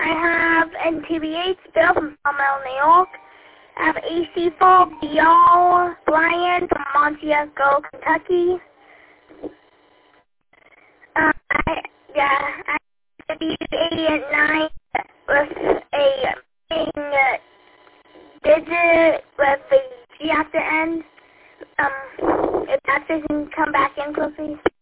I have NTBH, Bill from Palmel, New York. I have AC4, Bial, Brian from Monticello, Kentucky. I have B89 with a digit with the G at the end. If that doesn't come back in, please.